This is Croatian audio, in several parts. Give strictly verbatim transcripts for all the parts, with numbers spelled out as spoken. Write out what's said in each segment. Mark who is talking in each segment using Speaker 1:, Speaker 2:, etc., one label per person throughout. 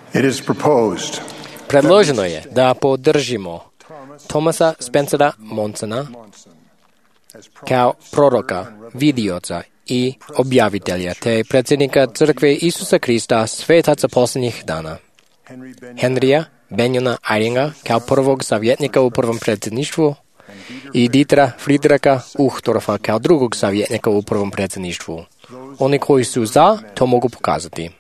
Speaker 1: It is proposed
Speaker 2: Предложено je da podržimo Thomasa Spencera Monsona kao proroka, vidioca i objavitelja, te predsjednika Crkve Isusa Krista svetaca posljednjih dana. Henrya Benjona Eyringa kao prvog savjetnika u prvom predsjedništvu i Dietera Friedricha Uchtdorfa kao drugog savjetnika u prvom predsjedništvu. Oni koji su za, to mogu pokazati.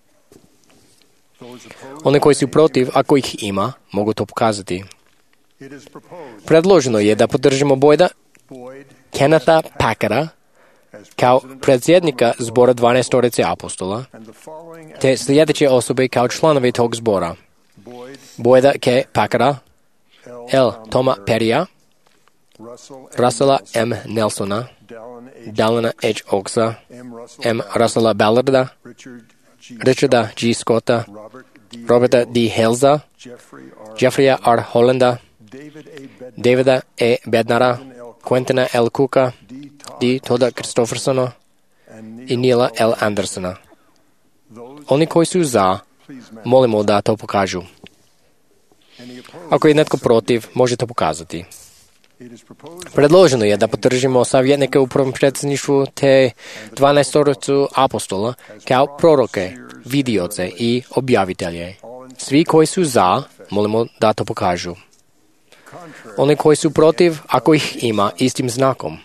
Speaker 2: Oni koji su protiv, ako ih ima, mogu to pokazati. Predloženo je da podržimo Boyda Kennetha Packera kao predsjednika zbora dvanaestorice apostola, te sljedeće osobe kao članovi tog zbora. Boyda K. Packera, L. Toma Perrya, Russella M. Nelsona, Dallina H. Oaksa, M. Russella Ballarda, Richarda G. Scotta, Roberta D. Halesa, Jeffreya R. Hollanda, Davida E. Bednara, Quentina L. Cooka, D. Todda Christoffersona i Neila L. Andersona. Oni koji su za, molimo da to pokažu. Ako je netko protiv, može to pokazati. Predloženo je da podržimo savjetnike u prvom predsjedništvu te dvanaestoricu apostola kao proroke, vidioce i objavitelje. Svi koji su za, molimo da to pokažu. Oni koji su protiv, ako ih ima, istim znakom.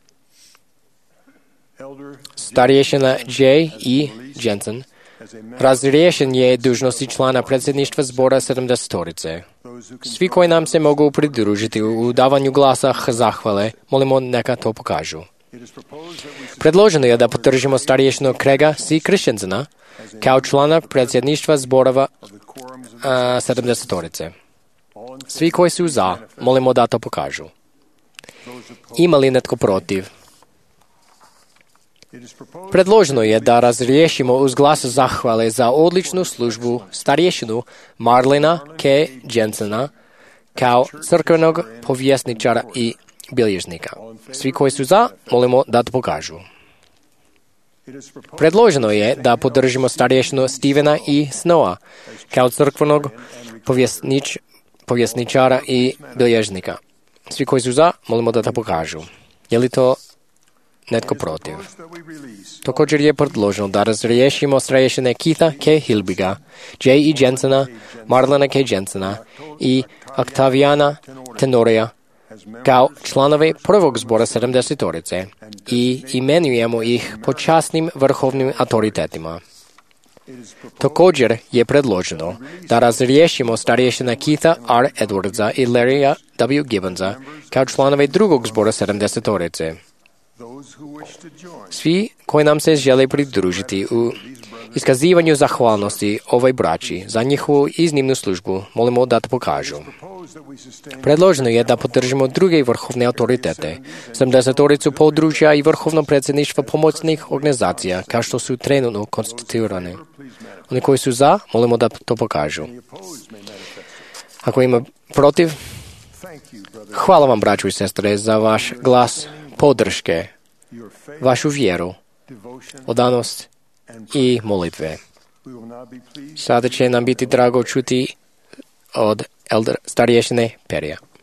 Speaker 2: Starješina J. E. Jensen razriješen je dužnosti člana predsjedništva zbora sedamdesetorice. Svi koji nam se mogu pridružiti u davanju glasa zahvale, molimo neka to pokažu. Predloženo je da podržimo starješinu Craiga C. Christensena kao člana predsjedništva zborova sedamdesetorice. Svi koji su za, molimo da to pokažu. Ima li netko protiv? Predloženo je da razriješimo uz glas zahvale za odličnu službu starješinu Marlina K. Jensena kao crkvenog povjesničara i bilježnika. Svi koji su za, molimo da to pokažu. Predloženo je da podržimo starješinu Stevena E. Snowa kao crkvenog povjesnič, povjesničara i bilježnika. Svi koji su za, molimo da to pokažu. Je li to netko protiv? Također je predloženo da razriješimo starješine Keitha K. Hilbiga, J. E. Jensena, Marlina K. Jensena i Octaviana Tenorea kao članovi prvog zbora sedamdesetorice i imenujemo ih počasnim vrhovnim autoritetima. Također je predloženo da razriješimo starješina Keitha R. Edwardsa i Larrya W. Gibbonsa kao članovi drugog zbora sedamdesetorice. Svi koji nam se žele pridružiti u iskazivanju zahvalnosti ovoj braći za njihovu iznimnu službu, molimo da to pokažu. Predloženo je da podržimo druge vrhovne autoritete, sedamdesetoricu područja i vrhovno predsjedništvo pomoćnih organizacija, kao što su trenutno konstituirane. Oni koji su za, molimo da to pokažu. Ako ima protiv, hvala vam, braćo i sestre, za vaš glas podrške, vašu vjeru, odanost i molitve. Sada će nam biti drago čuti od elder starješine Perrya.